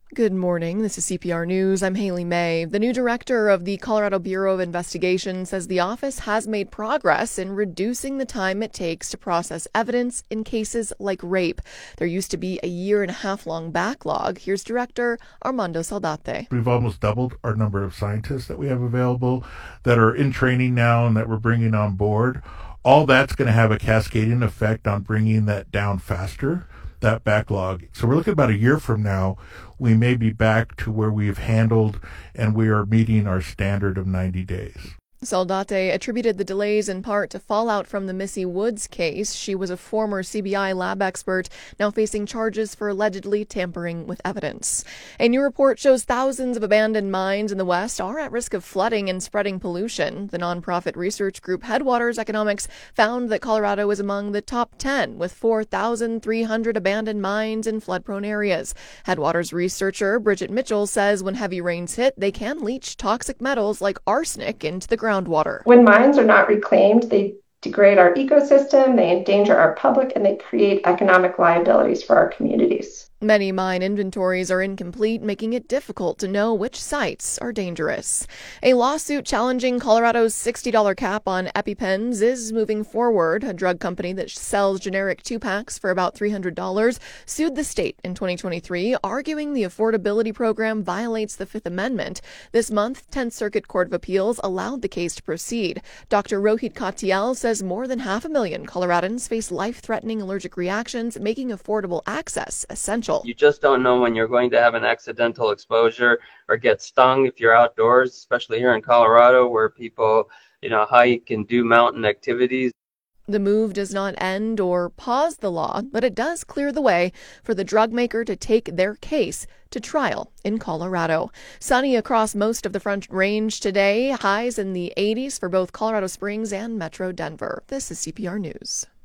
Good morning. This is CPR News. I'm Haley May. The new director of the Colorado Bureau of Investigation says the office has made progress in reducing the time it takes to process evidence in cases like rape. There used to be a 1.5-year-long backlog. Here's Director Armando Saldate. We've almost doubled our number of scientists that we have available that are in training now and that we're bringing on board. All that's going to have a cascading effect on bringing that down faster, that backlog. So we're looking about a year from now, we may be back to where we've handled and we are meeting our standard of 90 days. Saldate attributed the delays in part to fallout from the Missy Woods case. She was a former CBI lab expert, now facing charges for allegedly tampering with evidence. A new report shows thousands of abandoned mines in the West are at risk of flooding and spreading pollution. The nonprofit research group Headwaters Economics found that Colorado is among the top 10 with 4,300 abandoned mines in flood-prone areas. Headwaters researcher Bridget Mitchell says when heavy rains hit, they can leach toxic metals like arsenic into the groundwater. When mines are not reclaimed, they degrade our ecosystem, they endanger our public, and they create economic liabilities for our communities. Many mine inventories are incomplete, making it difficult to know which sites are dangerous. A lawsuit challenging Colorado's $60 cap on EpiPens is moving forward. A drug company that sells generic 2-packs for about $300 sued the state in 2023, arguing the affordability program violates the Fifth Amendment. This month, 10th Circuit Court of Appeals allowed the case to proceed. Dr. Rohit Katiel says more than 500,000 Coloradans face life-threatening allergic reactions, making affordable access essential. You just don't know when you're going to have an accidental exposure or get stung if you're outdoors, especially here in Colorado where people, hike and do mountain activities. The move does not end or pause the law, but it does clear the way for the drug maker to take their case to trial in Colorado. Sunny across most of the Front Range today, highs in the 80s for both Colorado Springs and Metro Denver. This is CPR News.